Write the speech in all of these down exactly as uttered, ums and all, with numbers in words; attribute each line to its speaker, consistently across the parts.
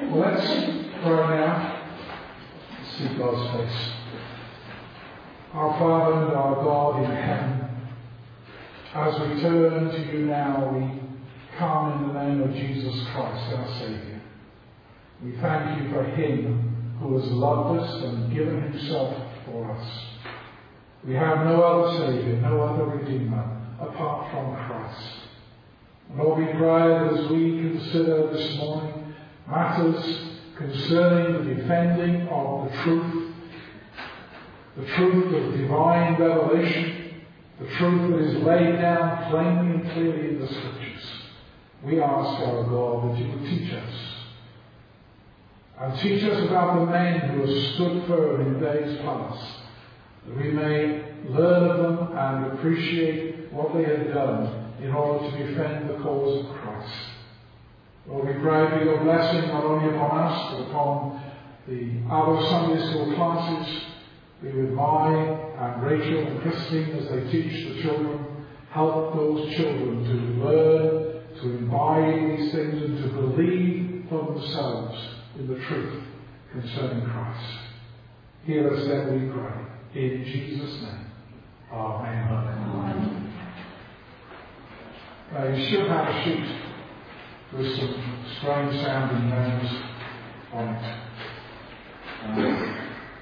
Speaker 1: Let's pray now. Seek God's face. Our Father and our God in heaven, as we turn to you now, we come in the name of Jesus Christ, our Saviour. We thank you for him who has loved us and given himself for us. We have no other Saviour, no other Redeemer apart from Christ. Lord, we pray that as we consider this morning matters concerning the defending of the truth, the truth of divine revelation, the truth that is laid down plainly and clearly in the Scriptures, we ask, our God, that you would teach us. And teach us about the men who have stood firm in days past, that we may learn of them and appreciate what they have done in order to defend the cause of Christ. Lord, we pray for your blessing not only upon us, but upon the other Sunday school classes. Be with Mari and Rachel and Christine as they teach the children. Help those children to learn, to imbibe these things, and to believe for themselves in the truth concerning Christ. Hear us then, we pray. In Jesus' name. Amen. Amen. Uh, you should have a sheet with some strange sounding names on it. Um,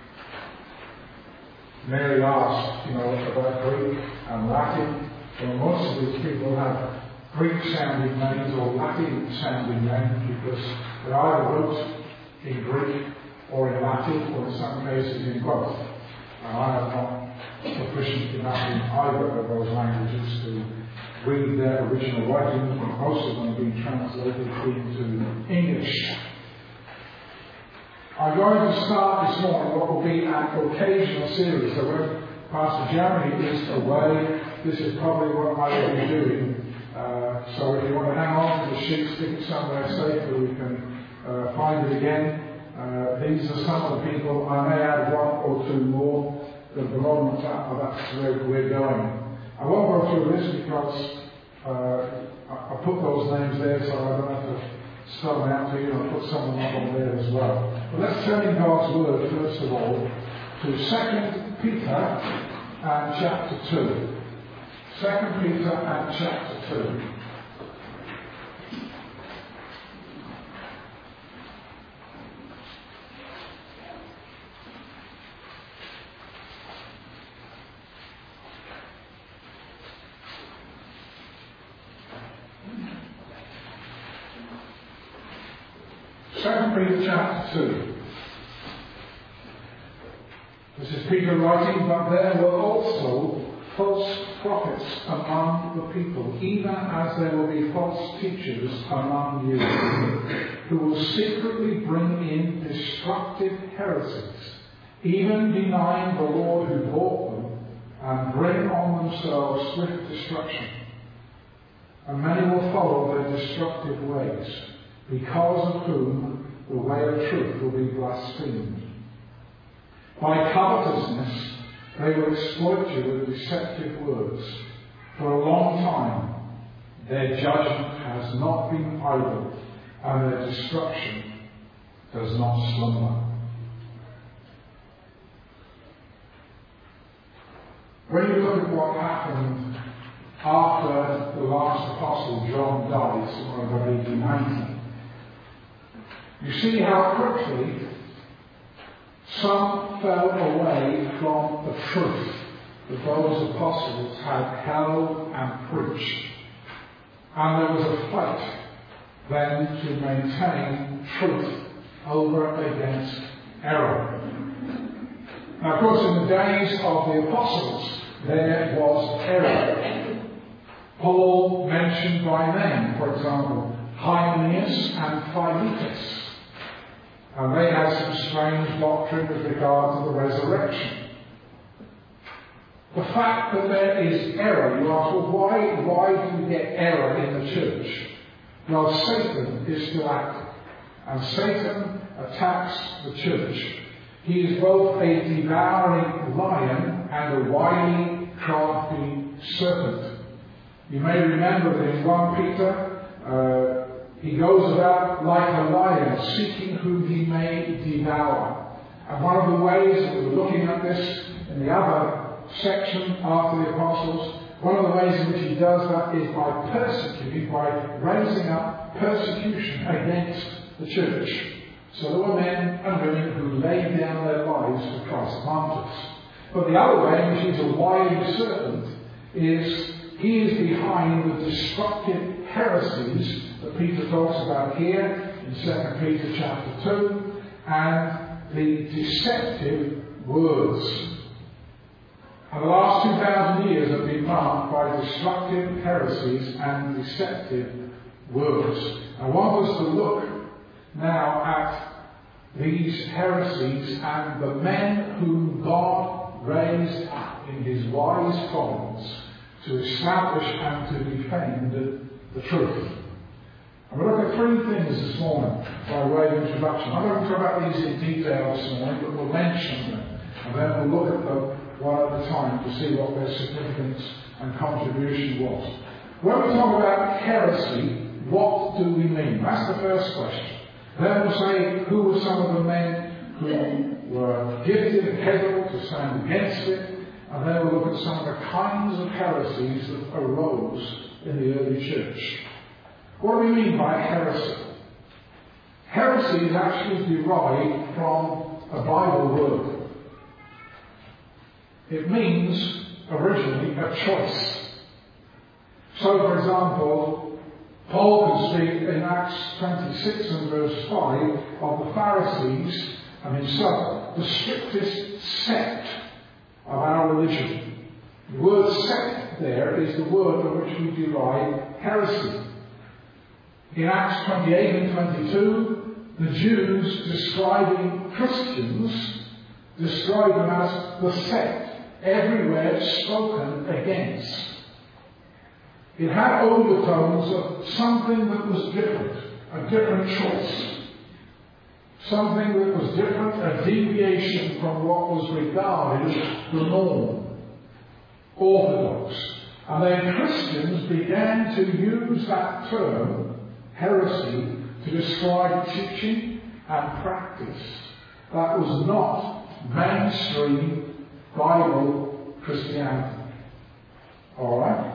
Speaker 1: Mary asked, you know, about Greek and Latin. Well, most of these people have Greek sounding names or Latin sounding names because they either wrote in Greek or in Latin, or in some cases in both. And I am not proficient enough in either of those languages to read their original writings, but most of them have been translated into English. I'm going to start this morning what will be an occasional series. So when Pastor Jeremy is away, this is probably what I will be doing. Uh, so if you want to hang on to the sheet, stick it somewhere safe where we can uh, find it again. Uh, these are some of the people. I may add one or two more, but at the moment uh, that's where we're going. I won't go through this because uh, I, I put those names there so I don't have to spell them out to you. I'll put some of them on there as well. But let's turn in God's Word first of all to Second Peter and chapter two. Second Peter and chapter two. Second Peter chapter two. This is Peter writing, but there were also false prophets among the people, even as there will be false teachers among you, who will secretly bring in destructive heresies, even denying the Lord who bought them, and bring on themselves swift destruction. And many will follow their destructive ways, because of whom the way of truth will be blasphemed. By covetousness they will exploit you with deceptive words. For a long time their judgment has not been idle, and their destruction does not slumber. When you look at what happened after the last apostle John died, somewhere about A D ninety, you see how quickly some fell away from the truth that those apostles had held and preached. And there was a fight then to maintain truth over against error. Now, of course, in the days of the apostles, there was error. Paul mentioned by name, for example, Hymenaeus and Philetus. And they had some strange doctrine with regard to the resurrection. The fact that there is error, you ask, well, why, why do we get error in the church? Well, Satan is still active. And Satan attacks the church. He is both a devouring lion and a wily, crafty serpent. You may remember that in First Peter, uh, He goes about like a lion, seeking whom he may devour. And one of the ways that we were looking at this in the other section after the apostles, one of the ways in which he does that is by persecuting, by raising up persecution against the church. So there were men and women who laid down their lives for Christ, martyrs. But the other way in which he's a wily serpent is he is behind the destructive heresies that Peter talks about here in Second Peter chapter two, and the deceptive words. And the last two thousand years have been marked by destructive heresies and deceptive words. I want us to look now at these heresies and the men whom God raised up in his wise providence to establish and to defend the truth. And we'll look at three things this morning by way of introduction. I'm not going to talk about these in detail this morning, but we'll mention them, and then we'll look at them one at a time to see what their significance and contribution was. When we talk about heresy, what do we mean? That's the first question. Then we'll say who were some of the men who were gifted and capable to stand against it, and then we'll look at some of the kinds of heresies that arose in the early church. What do we mean by heresy? Heresy is actually derived from a Bible word. It means originally a choice. So, for example, Paul can speak in Acts twenty-six and verse five of the Pharisees and himself, the strictest sect of our religion. The word sect there is the word from which we derive heresy. In Acts twenty-eight and twenty-two, the Jews describing Christians describe them as the sect, everywhere spoken against. It had overtones of something that was different, a different choice. Something that was different, a deviation from what was regarded as the norm, orthodox. And then Christians began to use that term, heresy, to describe teaching and practice that was not mainstream Bible Christianity. Alright?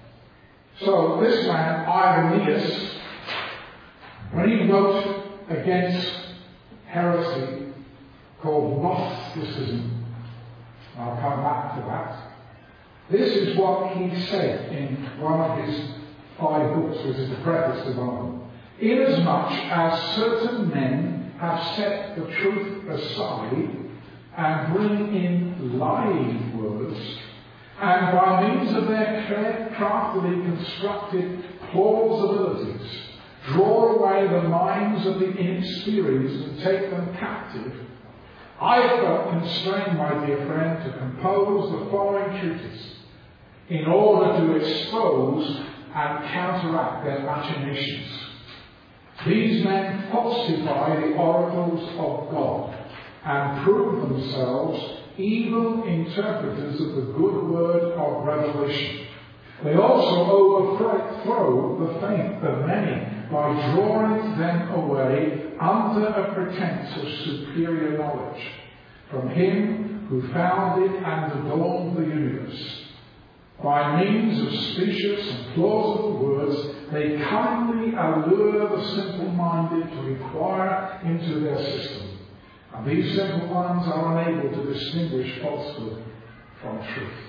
Speaker 1: So this man, Irenaeus, when he wrote against heresy called Gnosticism, I'll come back to that, this is what he said in one of his five books, which is the preface to one of them. Inasmuch as certain men have set the truth aside and bring in lying words, and by means of their craftily constructed plausibilities draw away the minds of the inexperienced and take them captive, I have felt constrained, my dear friend, to compose the following treatise in order to expose and counteract their machinations. These men falsify the oracles of God and prove themselves evil interpreters of the good word of revelation. They also overthrow the faith of many by drawing them away under a pretense of superior knowledge from him who founded and adorned the universe. By means of specious and plausible words, they cunningly allure the simple-minded to inquire into their system. And these simple ones are unable to distinguish falsehood from truth.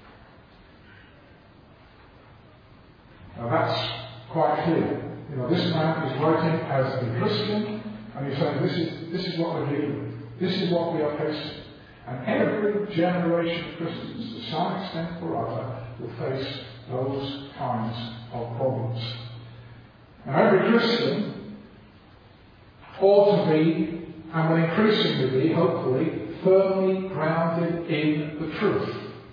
Speaker 1: Now that's quite clear. You know, this man is writing as a Christian, and he's saying this is this is what we're dealing with. This is what we are facing. And every generation of Christians, to some extent or other, will face those kinds of problems. Now every Christian ought to be, and will increasingly be, hopefully, firmly grounded in the truth.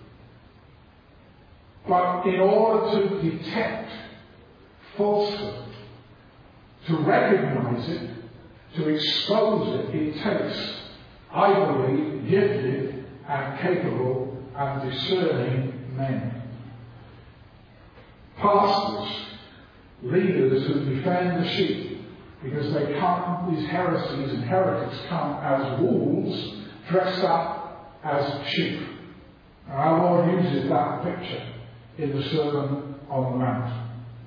Speaker 1: But in order to detect falsehood, to recognize it, to expose it, it takes, I believe, gifted and capable and discerning men. Pastors leaders who defend the sheep, because they come, these heresies and heretics come as wolves dressed up as sheep. And our Lord uses that picture in the Sermon on the Mount.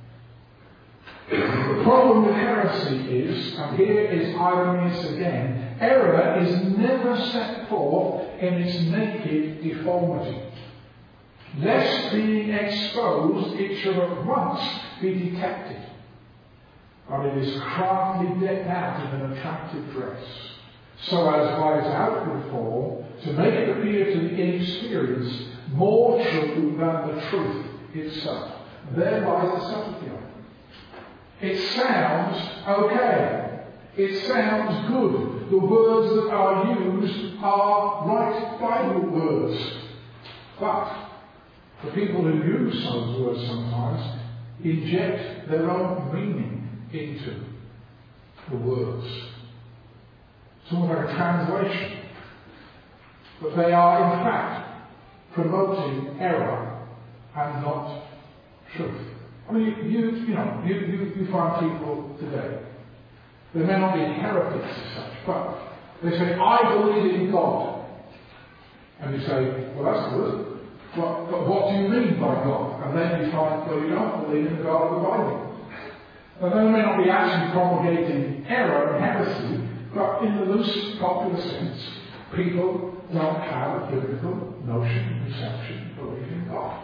Speaker 1: The problem with heresy is, and here is Irenaeus again, error is never set forth in its naked deformity. Lest being exposed, it should at once be detected. But it is craftily decked out in an attractive dress, so as by its outward form to make it appear to the inexperienced more true than the truth itself. There lies the subtlety of it. It sounds okay. It sounds good. The words that are used are right Bible words. But the people who use those words sometimes inject their own meaning into the words. It's almost like a translation. But they are in fact promoting error and not truth. I mean, you, you know, you, you, you find people today, they may not be heretics as such, but they say, I believe in God. And you say, well, that's good. But, but what do you mean by God? And then you find, well, you don't believe in the God of the Bible. Now, they may not be actually promulgating error and heresy, but in the loose popular sense, people don't have a biblical notion, conception, belief in God.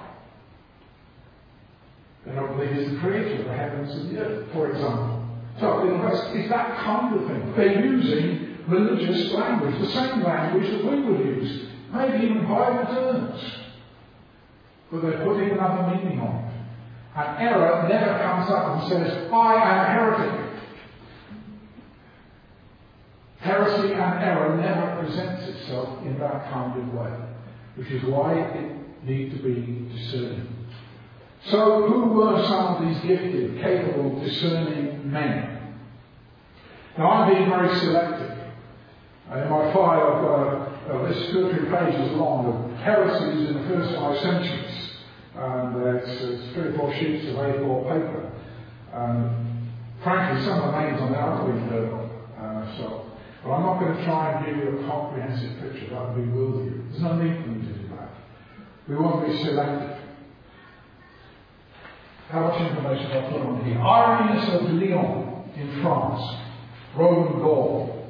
Speaker 1: They don't believe He's the creator of the heavens and the earth, for example. So, it's that kind of thing. They're using religious language, the same language that we would use, maybe even Bible terms. But they're putting another meaning on it. And error never comes up and says, I am a heretic. Heresy and error never presents itself in that kind of way, which is why it needs to be discerning. So, who were some of these gifted, capable, discerning men? Now, I'm being very selective. In my file, I've got a, a list two or three pages long of heresies in the first five centuries. And uh, it's, it's three or four sheets of A four paper. Um, frankly, some of the names on there I haven't even heard of. Uh, so, but I'm not going to try and give you a comprehensive picture. That would bewilder you. There's no need for me to do that. We want to be selective. How much information have I put on here? Irenaeus of Lyon in France, Roman Gaul.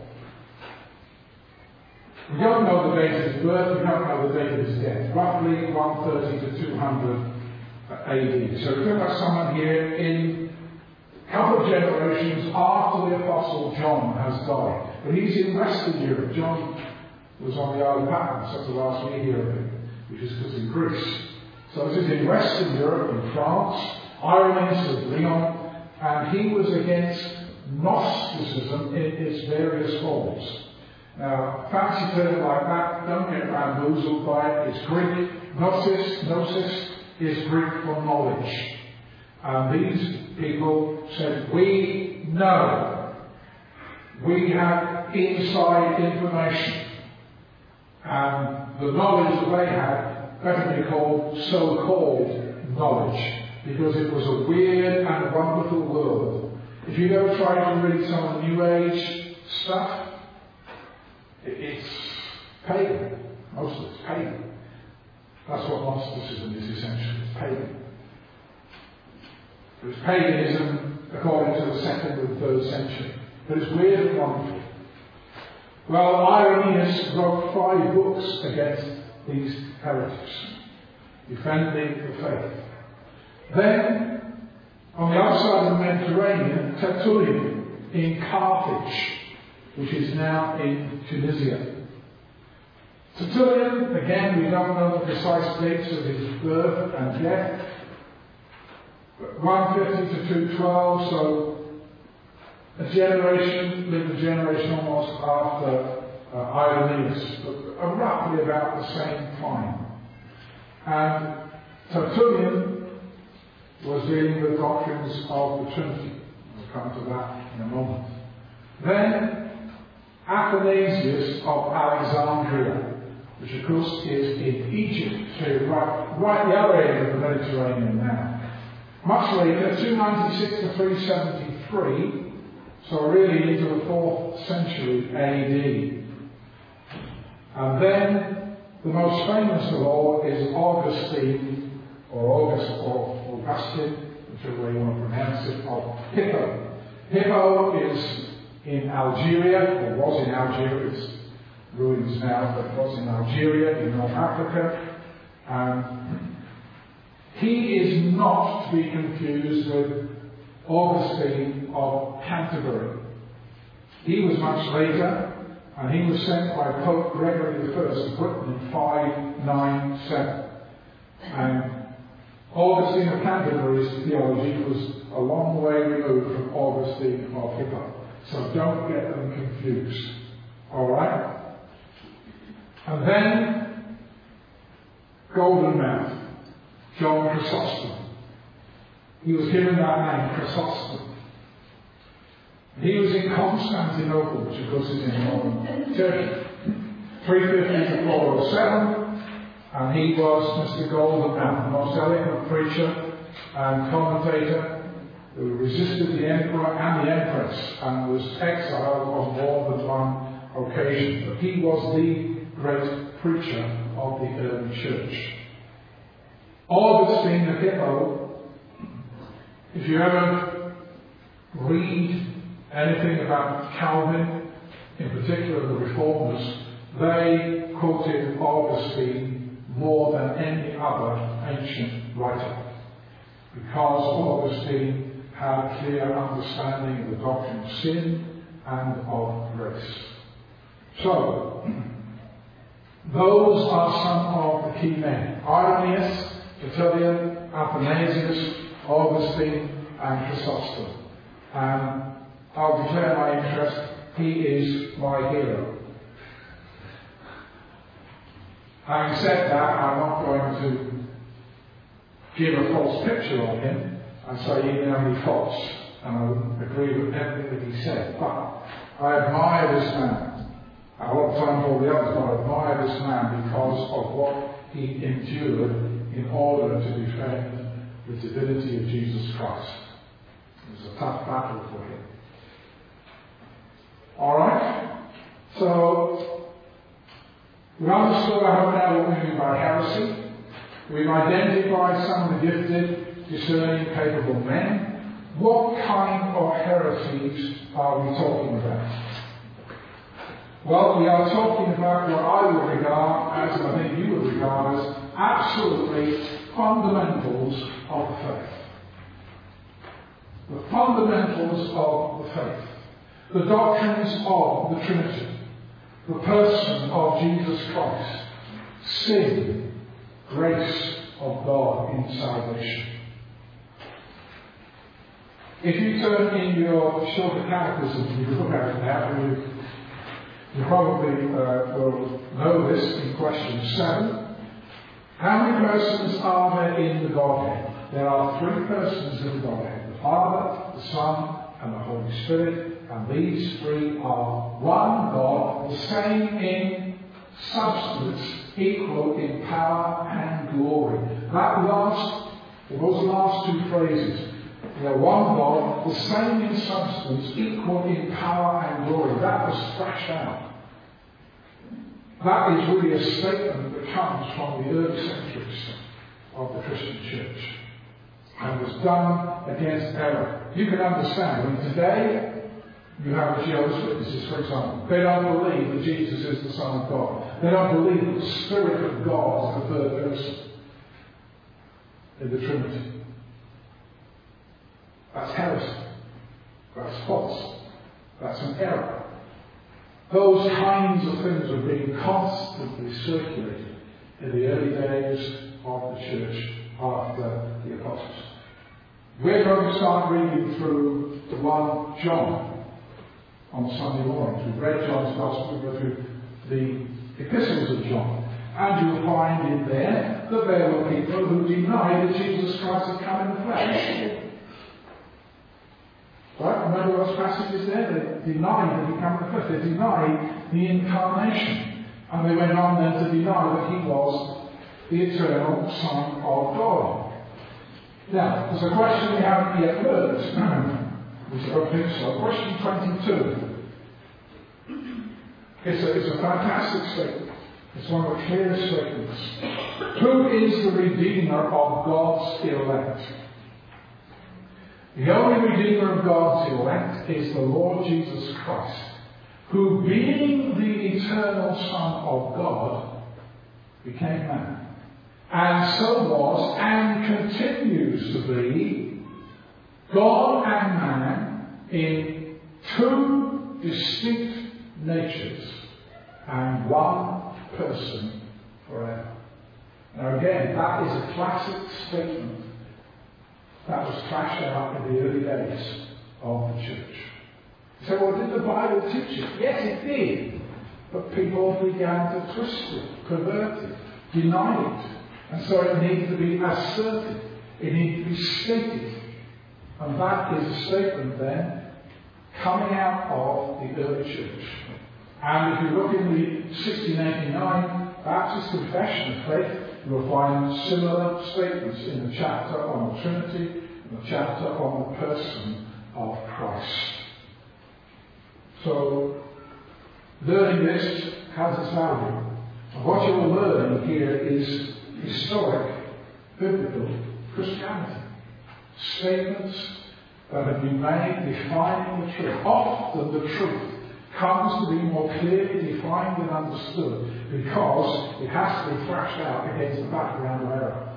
Speaker 1: We don't know the date of his birth, we don't know the date of his death. Roughly one thirty to two hundred A D. So we've got someone here in a couple of generations after the Apostle John has died. But he's in Western Europe. John was on the Isle of Patmos, that's the last we hear of him, which is because in Greece. So this is in Western Europe, in France. Irenaeus of Lyon, and he was against Gnosticism in its various forms. Now, fancy term like that, don't get bamboozled by it. It's Greek. Gnosis, gnosis is Greek for knowledge. And these people said, we know. We have inside information. And the knowledge that they had better be called so-called knowledge, because it was a weird and wonderful world. If you ever try to read some of the New Age stuff, it's pagan. Most of it's pagan. That's what Gnosticism is essentially. It's pagan. It was paganism according to the second and third century. But it's weird and wonderful. Well, Irenaeus wrote five books against these heretics, defending the faith. Then, on the other side of the Mediterranean, Tertullian in Carthage, which is now in Tunisia. Tertullian, again, we don't know the precise dates of his birth and death. one fifty to two twelve, so a generation, lived a generation almost after uh, Irenaeus, but roughly about the same time. And Tertullian was dealing with doctrines of the Trinity. We'll come to that in a moment. Then, Athanasius of Alexandria, which of course is in Egypt, so right, right the other end of the Mediterranean now. Much later, two ninety-six to three seventy-three, so really into the fourth century A D. And then the most famous of all is Augustine, or August, or Augustine, whichever way you want to pronounce it, of Hippo. Hippo is in Algeria, or was in Algeria, it's ruins now, but it was in Algeria, in North Africa. Um, he is not to be confused with Augustine of Canterbury. He was much later, and he was sent by Pope Gregory the First to Britain in five ninety-seven. And Augustine of Canterbury's theology was a long way removed from Augustine of Hippo. So don't get them confused. Alright? And then, Golden Mouth, John Chrysostom. He was given that name, Chrysostom. He was in Constantinople, which of course is in modern Turkey, three fifty to four oh seven, and he was Mister Golden Mouth, the most eloquent preacher and commentator who resisted the emperor and the empress and was exiled on more than one occasion. But he was the great preacher of the early church. Augustine of Hippo, if you ever read anything about Calvin, in particular the Reformers, they quoted Augustine more than any other ancient writer, because Augustine had a clear understanding of the doctrine of sin and of grace. So, those are some of the key men: Irenaeus, Tertullian, Athanasius, Augustine, and Chrysostom. And I'll declare my interest, he is my hero. Having said that, I'm not going to give a false picture of him and say he didn't have any faults, and I wouldn't agree with everything that he said. But I admire this man. I won't tell him all the others, but I admire this man because of what he endured in order to defend the divinity of Jesus Christ. It was a tough battle for him. Alright? So, we've understood, I hope now, what we mean by heresy. We've identified some of the gifted, discerning, capable men. What kind of heresies are we talking about? Well, we are talking about what I would regard as, and I think you would regard as, absolutely fundamentals of the faith. The fundamentals of the faith. The doctrines of the Trinity. The person of Jesus Christ. Sin. Grace of God in salvation. If you turn in your shorter catechism, you look at it now, you, you probably uh, will know this in question seven. How many persons are there in the Godhead? There are three persons in the Godhead: the Father, the Son, and the Holy Spirit. And these three are one God, the same in substance, equal in power and glory. That last, those last two phrases, they are one God, the same in substance, equal in power and glory. That was thrashed out. That is really a statement that comes from the early centuries of the Christian church and was done against error. You can understand when today you have the Jehovah's Witnesses, for example. They don't believe that Jesus is the Son of God. They don't believe that the Spirit of God is the third person in the Trinity. That's heresy. That's false. That's an error. Those kinds of things were being constantly circulated in the early days of the church after the apostles. We're going to start reading through the one John on Sunday mornings. We've read John's Gospel, we go through the epistles of John. And you'll find in there that there were people who denied that Jesus Christ had come in the flesh. Right? Remember those passages there? They denied that he came in the flesh. They denied the incarnation. And they went on then to deny that he was the eternal Son of God. Now, there's a question we haven't yet heard, which I don't think so. Question twenty-two. It's a, it's a fantastic statement. It's one of the clearest statements. Who is the Redeemer of God's elect? The only Redeemer of God's elect is the Lord Jesus Christ, who, being the eternal Son of God, became man, and so was and continues to be God and man in two distinct natures and one person forever. Now again, that is a classic statement that was flashed out in the early days of the church. So, well, did the Bible teach it? Yes, it did. But people began to twist it, pervert it, deny it. And so it needed to be asserted. It needed to be stated. And that is a statement then coming out of the early church. And if you look in the sixteen eighty-nine Baptist Confession of Faith, you will find similar statements in the chapter on the Trinity, in the chapter on the person of Christ. So, learning this has its value. And what you will learn here is historic, biblical Christianity. Statements that have been made defining the truth. Often the truth comes to be more clearly defined and understood because it has to be thrashed out against the background of error.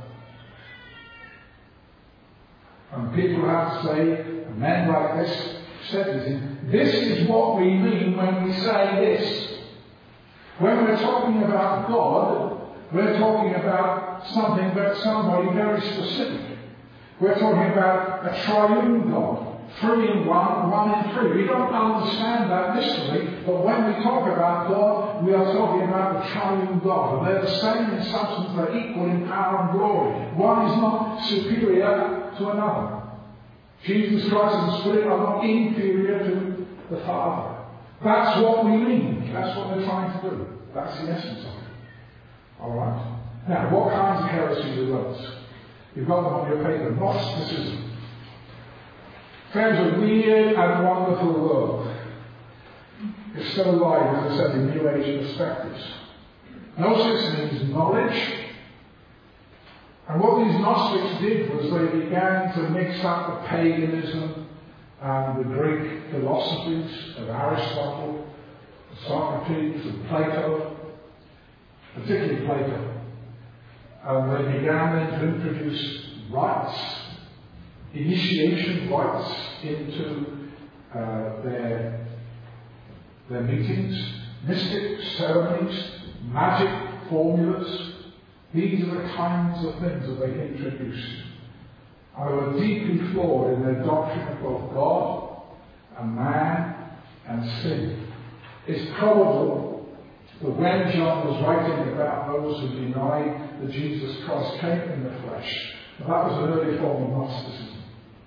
Speaker 1: And people have to say, and men like this said this, this is what we mean when we say this. When we're talking about God, we're talking about something that somebody very specific. We're talking about a triune God. Three in one, one in three. We don't understand that mystery, but when we talk about God, we are talking about the triune God. And they're the same in substance, they're equal in power and glory. One is not superior to another. Jesus Christ and the Spirit are not inferior to the Father. That's what we mean. That's what we're trying to do. That's the essence of it. Alright? Now, what kinds of heresies are those? You've got them on your paper. Gnosticism. Friends, a weird and wonderful world. It's still alive, as I said, in New Age perspectives. Gnosis means knowledge. And what these Gnostics did was they began to mix up the paganism and the Greek philosophies of Aristotle, Socrates, and Plato, particularly Plato. And they began then to introduce rites, initiation rites into uh, their, their meetings, mystic ceremonies, magic formulas. These are the kinds of things that they introduced. And they were deeply flawed in their doctrine of both God and man and sin. It's probable that when John was writing about those who denied that Jesus Christ came in the flesh, that was an early form of Gnosticism.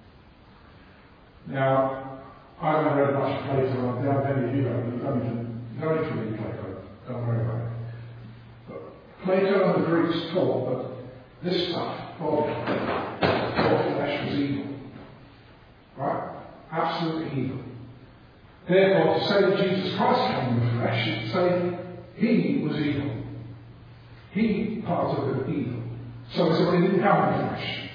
Speaker 1: Now, I haven't read much of Plato, and there are many of you who don't even know to read Plato. Don't worry about it. Plato and the Greeks taught that this stuff, God, God flesh was evil. Right? Absolutely evil. Therefore, to say that Jesus Christ came in the flesh is to say he was evil. He partook of evil. So it's he didn't come in the flesh.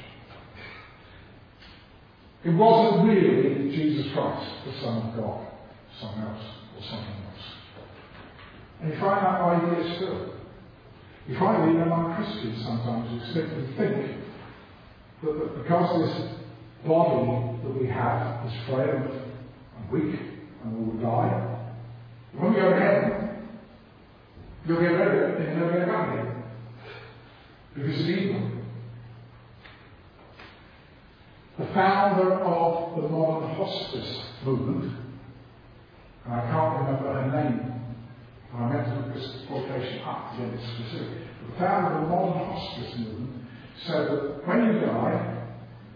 Speaker 1: It wasn't really Jesus Christ, the Son of God, someone else, or something else. And you find that idea still. You find even among Christians sometimes who simply think that, that because this body that we have is frail and weak and we will die, when we go to heaven, you'll get rid of it and you'll never come again. Because it's evil. The founder of the modern hospice movement, and I can't remember her name, I meant to look this quotation up to get it specific. The founder of the modern hospice movement said that when you die,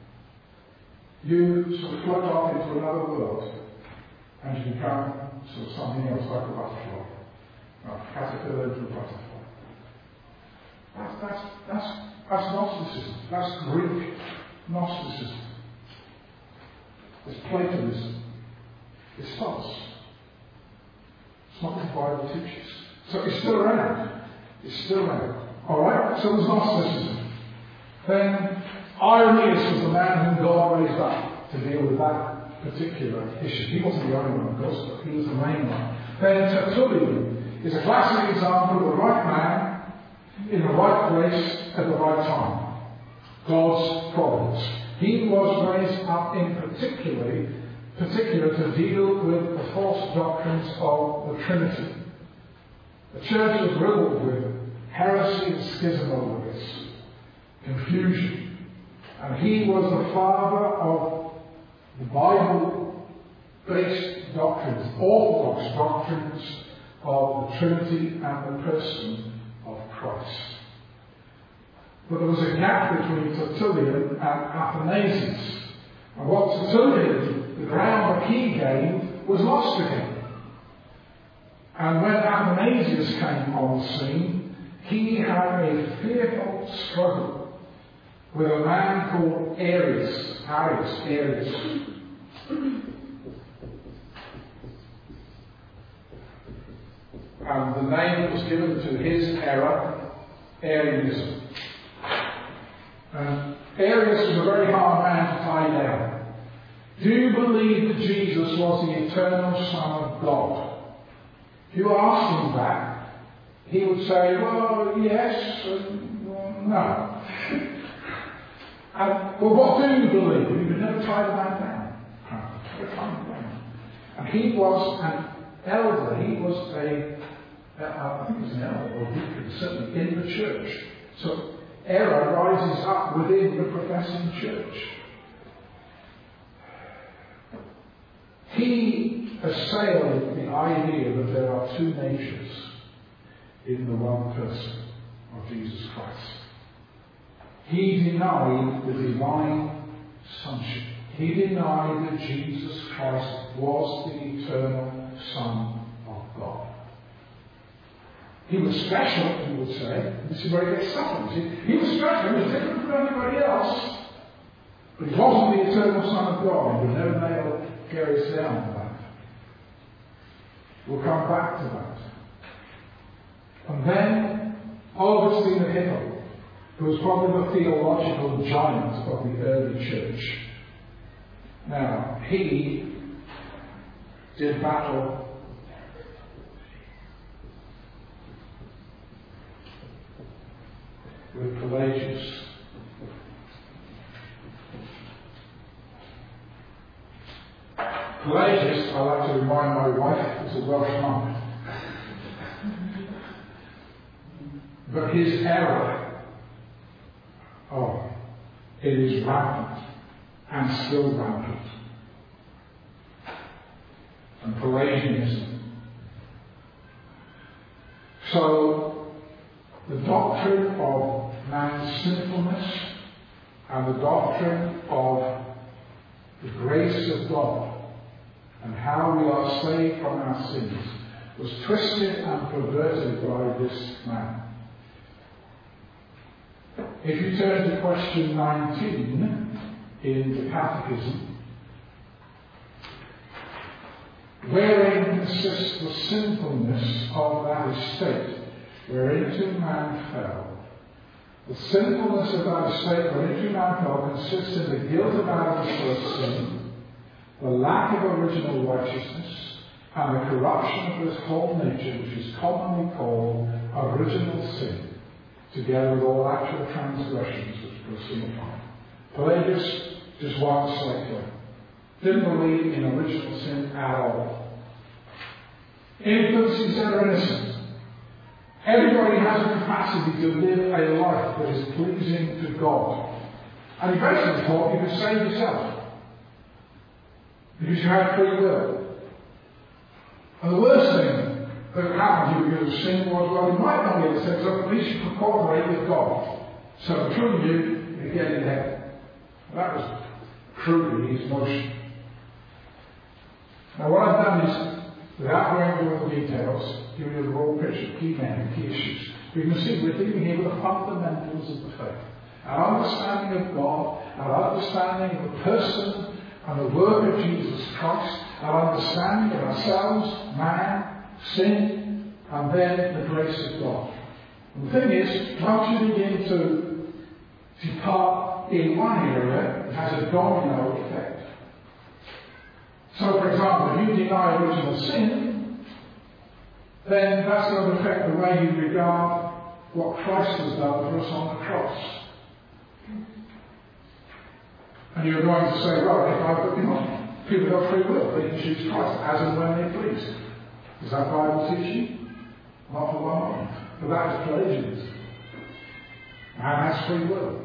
Speaker 1: you sort of float off into another world and you become sort of something else like a butterfly. Like a caterpillar into a butterfly. That's, that's, that's, that's Gnosticism. That's Greek Gnosticism. It's Platonism. It's false. It's not what the Bible teaches. So it's still around. It's still around. Alright? So there's Gnosticism. Then Irenaeus was the man whom God raised up to deal with that particular issue. He wasn't the only one, of course, but he was the main one. Then Tertullian is a classic example of the right man in the right place at the right time. God's providence. He was raised up in particularly, particular to deal with the false doctrines of the Trinity. The church was riddled with heresy and schism over this, confusion. And he was the father of the Bible-based doctrines, orthodox doctrines of the Trinity and the person of Christ. But there was a gap between Tertullian and Athanasius. And what Tertullian, the ground that he gained, was lost to him. And when Athanasius came on the scene, he had a fearful struggle with a man called Arius. Arius, Arius. And the name that was given to his error, Arianism. And Arius was a very hard man to tie down. Do you believe that Jesus was the eternal Son of God? If you asked him that, he would say, well, yes, and well, no. And, well, what do you believe? You could never tie the man down. Never tie him down. And he was an elder. He was a, uh, I think he was an elder, or deacon, certainly, in the church. So error rises up within the professing church. He assailed the idea that there are two natures in the one person of Jesus Christ. He denied the divine sonship. He denied that Jesus Christ was the eternal Son of God. He was special, he would say. This is where he gets stuck. He was special, he was different from anybody else. But he wasn't the eternal Son of God. He would never nail Gary's down to that. We'll come back to that. And then Augustine of Hippo, who was probably the theological giant of the early church. Now, he did battle with Pelagius. Pelagius, I like to remind my wife, was a Welsh monk. But his error, oh, it is rampant and still rampant. And Pelagianism. So, the doctrine of man's sinfulness and the doctrine of the grace of God and how we are saved from our sins was twisted and perverted by this man. If you turn to question nineteen in the Catechism, wherein consists the sinfulness of that estate whereinto man fell. The sinfulness of that estate whereinto man fell consists in the guilt of Adam's first sin, the lack of original righteousness, and the corruption of his whole nature, which is commonly called original sin, together with all actual transgressions which proceed from it. Pelagius just walked slightly. Didn't believe in original sin at all. Infants, he said, are innocent. Everybody has a capacity to live a life that is pleasing to God. And he basically thought you could save yourself. Because you have free will. And the worst thing that happened to you because of sin was, well, you might not be able to save yourself, at least you could cooperate with God. So between you, you get in heaven. That was crudely his notion. Now what I've done is, without going into all the details, give you the raw picture, key men, key issues. You can see we're dealing here with the fundamentals of the faith. Our understanding of God, our understanding of the person and the work of Jesus Christ, our understanding of ourselves, man, sin, and then the grace of God. And the thing is, once you begin to depart in one area, it has a domino effect. So, for example, if you deny original sin, then that's going to affect the way you regard what Christ has done for us on the cross. And you're going to say, well, if I've got, you know, people have got free will, they can choose Christ as and when they please. Is that Bible teaching? Not for one moment. But that is Pelagianism. Man has free will.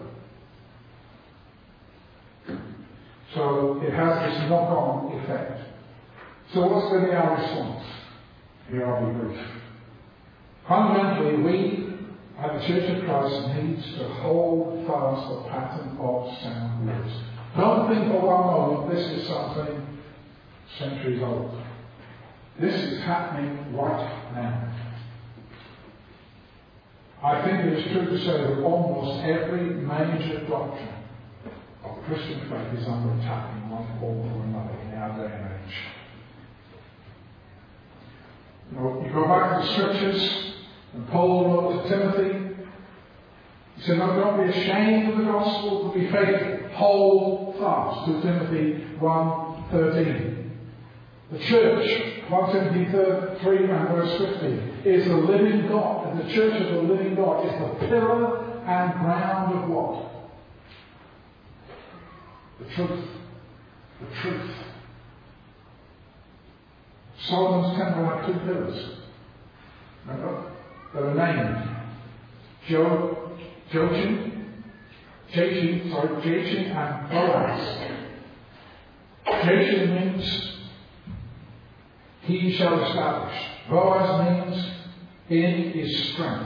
Speaker 1: So it has this knock-on effect. So what's going to be our response? Here I'll be brief. Fundamentally, we at the Church of Christ needs to hold fast the pattern of sound words. Don't think for one moment this is something centuries old. This is happening right now. I think it is true to say that almost every major doctrine of Christian faith is under attack in one form or another in our day and age. You know, you go back to the Scriptures, and Paul wrote to Timothy. He said, no, don't be ashamed of the gospel, but be faithful. Hold fast. to Timothy one thirteen. The church, First Timothy three and verse fifteen, is the living God. And the church of the living God is the pillar and ground of what? The truth. The truth. Solomon's temple had two pillars. Remember? They were named Jo, Joachim, Jachin, sorry, Jachin and Boaz. Jachin means he shall establish. Boaz means in his strength.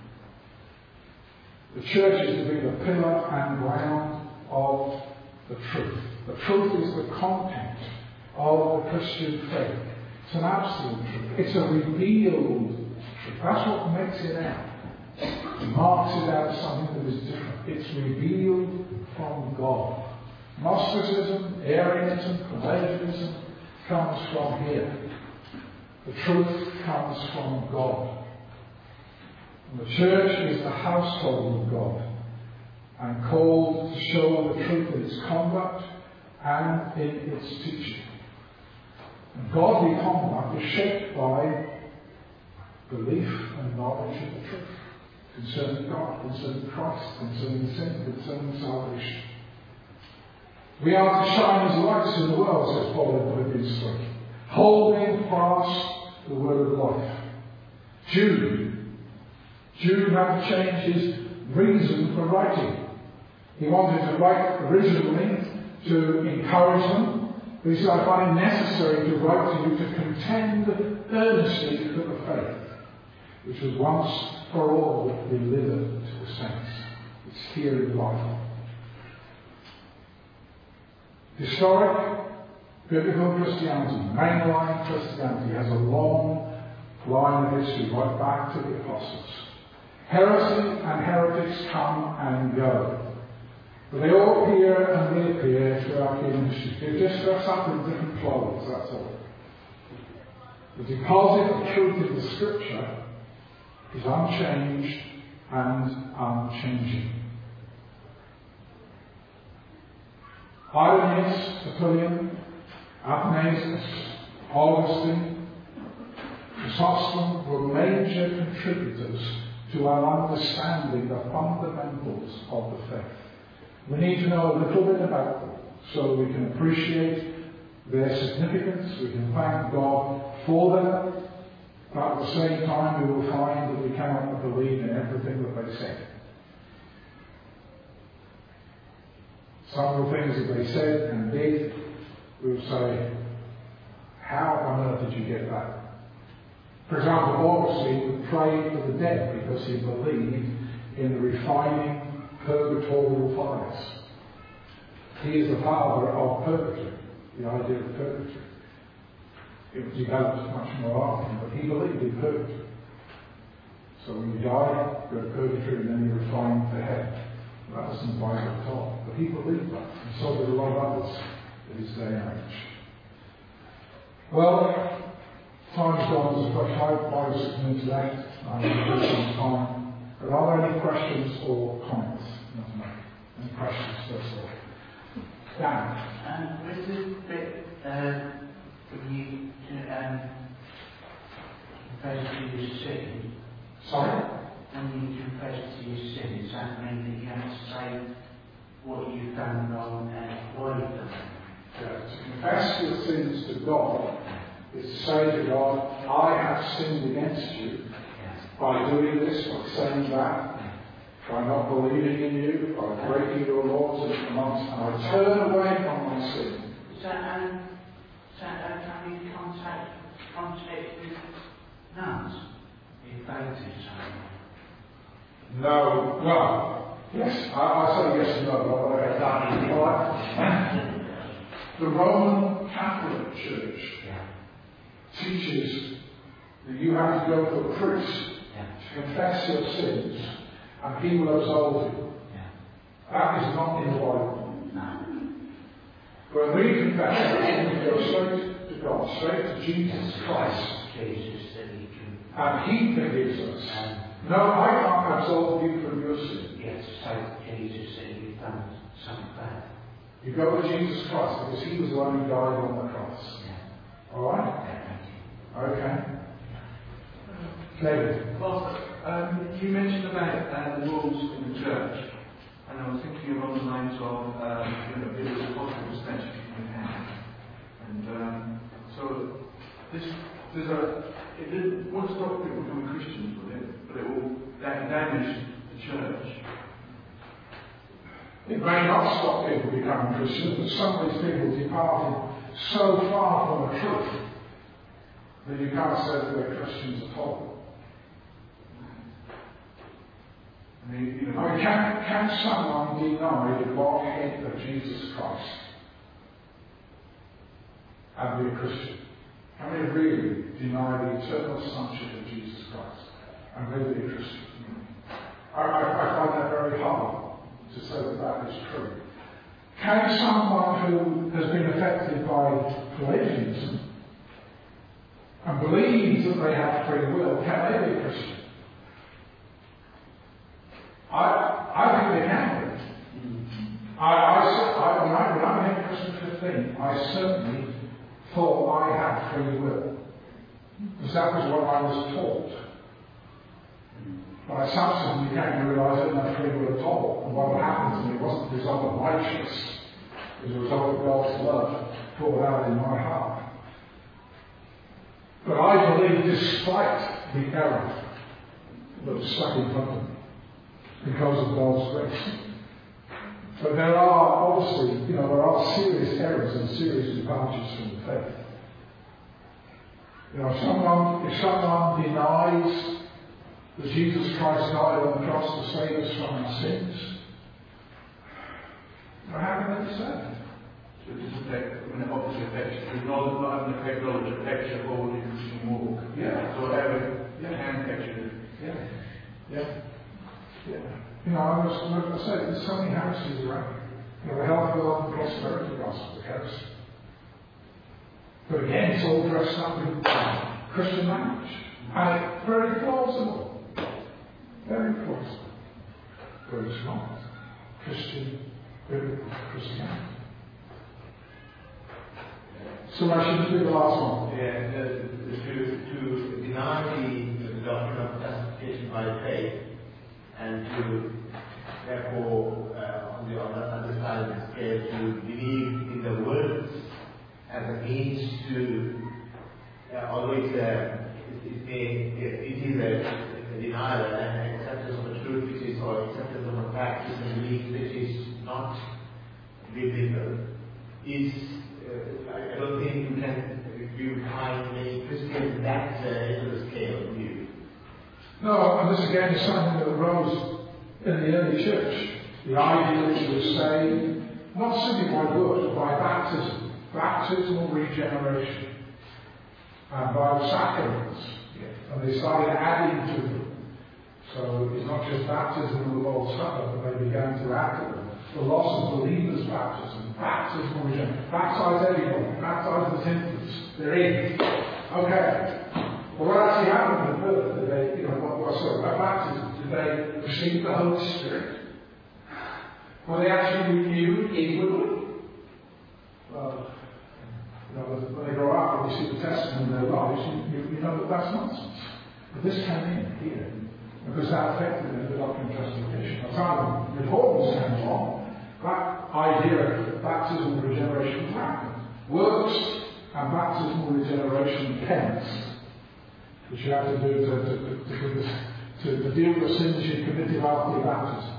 Speaker 1: The church is to be the pillar and ground of the truth. The truth is the content of the Christian faith. It's an absolute truth. It's a revealed truth. That's what makes it out. It marks it out as something that is different. It's revealed from God. Gnosticism, Arianism, Pelagianism comes from here. The truth comes from God. And the church is the household of God and called to show the truth in its conduct and in its teaching. And godly conduct is shaped by belief and knowledge of the truth concerning God, concerning Christ, concerning sin, concerning salvation. We are to shine as lights in the world, says Paul in Philippians three, holding fast the word of life. Jude. Jude had to change his reason for writing. He wanted to write originally to encourage them, but he said, I find it necessary to write to you to contend earnestly for the faith, which was once for all delivered to the saints. It's here in the Bible. Historic biblical Christianity, mainline Christianity, has a long line of history right back to the apostles. Heresy and heretics come and go. But they all appear and reappear throughout human history. They just dress up in different clothes, that's all. The deposit of truth in the Scripture is unchanged and unchanging. Irenaeus, Tertullian, Athanasius, Augustine, Chrysostom were major contributors to our understanding the fundamentals of the faith. We need to know a little bit about them so that we can appreciate their significance, we can thank God for them, but at the same time we will find that we cannot believe in everything that they said. Some of the things that they said and did, we will say, how on earth did you get that? For example, Augustine would pray for the dead because he believed in the refining purgatorial fires. He is the father of purgatory, the idea of purgatory. It was developed much more often, but he believed in purgatory. So when you die, you go to purgatory and then you're refined to heaven. That wasn't the Bible at all. But he believed that. And so did a lot of others in his day and age. Well, time's gone. There's about five, five or six minutes left. I'm going to do some time. But are there any questions or comments? No, any questions, that's all. Dan?
Speaker 2: Um, with this bit, uh, when you um, confess to your sin,
Speaker 1: Sorry?
Speaker 2: when you confess to your sin, does that mean that you have to say what you've done wrong and why you've done it?
Speaker 1: Yeah, to confess your sins to God is to say to God, I have sinned against you by doing this, by saying that, by not believing in you, by breaking your laws and commands, and I turn away from my sin.
Speaker 2: Is that, um, is that uh, coming in contact, contact with nuns? In Baptist,
Speaker 1: No, well, yes, I, I say yes and no, but I don't. The Roman Catholic Church teaches that you have to go to a priest to confess your sins, and he will absolve you. That is not in the Bible. When we confess our sins, we go straight to God, straight to Jesus Christ, and he forgives us. No, I can't absolve you from your sin.
Speaker 2: Yes, so Jesus said you've done something bad.
Speaker 1: You go to Jesus Christ because he was the one who died on the cross.
Speaker 2: Yeah.
Speaker 1: Alright?
Speaker 2: Yeah,
Speaker 1: okay. David.
Speaker 3: Well, um, you mentioned about uh, the rules in the church, and I was thinking along the lines of, um, you know, it was a positive dispensation from the hand. And um, so, this, there's a, it didn't, won't stop people becoming Christians, but it, but it will da- damage the church.
Speaker 1: It may not stop people becoming Christians, but some of these people departed so far from the truth that you can't say that they're Christians at all.
Speaker 3: I mean, you know,
Speaker 1: I mean, can, can someone deny the Godhead of Jesus Christ and be a Christian? Can they really deny the eternal sonship of Jesus Christ and really be a Christian? I, I, I find that very hard to say that that is true. Can someone who has been affected by Pelagianism and believes that they have free will, can they be a Christian? I, I think they can be. I, I, I, when, I, when I became Christian at fifteen, I certainly thought I had free will. Because that was what I was taught. But I subsequently came to realise I didn't have free will at all. And what happened to me wasn't the result of my choice. It was a result of God's love poured out in my heart. But I believe, despite the error that was stuck in front of me, because of God's grace. But there are obviously, you know, there are serious errors and serious departures from the faith. You know, if someone, if someone denies that Jesus Christ died on the cross to save us from our sins, well, how can they be saved?
Speaker 3: so this affect, I mean, obviously affects, it's not, not an effect on it affects your whole Christian walk.
Speaker 1: Yeah.
Speaker 3: So whatever
Speaker 1: Yeah.
Speaker 3: can affect you.
Speaker 1: Yeah. Yeah. Yeah. You know, I was, like I said, there's so many heresies around. You know, the health, wealth, and prosperity gospel is heresy. But again, it's all dressed up in Christian language. And it's very plausible. Very plausible. But it's not Christian, biblical Christianity. So I should do the last one.
Speaker 4: Yeah, uh, to, to deny the, the doctrine of justification by faith, and to therefore, uh, on the other side of the scale, to believe in the words as a means to, uh, although it's a, it, it, it is a, a denial and acceptance of the truth, which is, or acceptance of a fact, is a belief which is not biblical, is, uh, I, I don't think you can, you find many Christians that uh, into the scale of view.
Speaker 1: No, and this again is something that arose in the early church. The idea that you were saved, not simply by word, but by baptism, baptismal regeneration, and by the sacraments. And they started adding to them. So it's not just baptism of the Lord's Supper, but they began to act on it. The loss of believers' baptism, baptismal regeneration. Baptize everybody, baptize the infants. They're in. Okay. Well, what actually happened with birth? Did they, you know, what, what, sorry, about baptism? Did they receive the Holy Spirit? Were they actually renewed inwardly? Well, you know, when they grow up and you see the testimony in their lives, you, you, you know that that's nonsense. But this came in here, because that affected them, the doctrine of justification. That's how the importance came along. That idea of baptismal regeneration was happening. Works and baptismal regeneration penance, which you have to do to, to, to, to, to deal with the sins you committed after your baptism.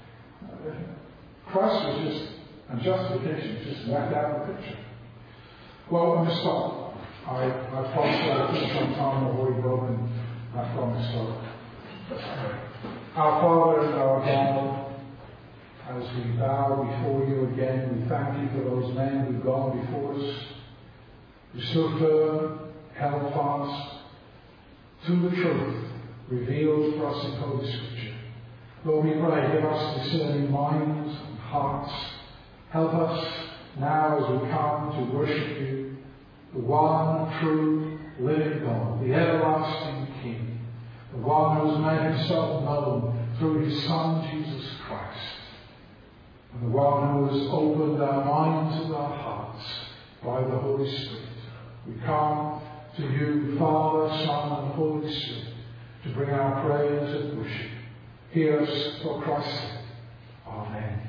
Speaker 1: Christ was just, and justification was just left out of the picture. Well, I'm going to stop. I, I promised I'd finish on time. I've already broken that promise. So, our Father and our God, as we bow before you again, we thank you for those men who've gone before us, who stood firm, held fast to the truth revealed for us in Holy Scripture. Lord, we pray, give us discerning minds and hearts. Help us now as we come to worship you, the one true living God, the everlasting King, the one who has made himself known through his Son Jesus Christ, and the one who has opened our minds and our hearts by the Holy Spirit. We come to you, Father, Son, and Holy Spirit, to bring our prayers and worship. Hear us for Christ's sake. Amen.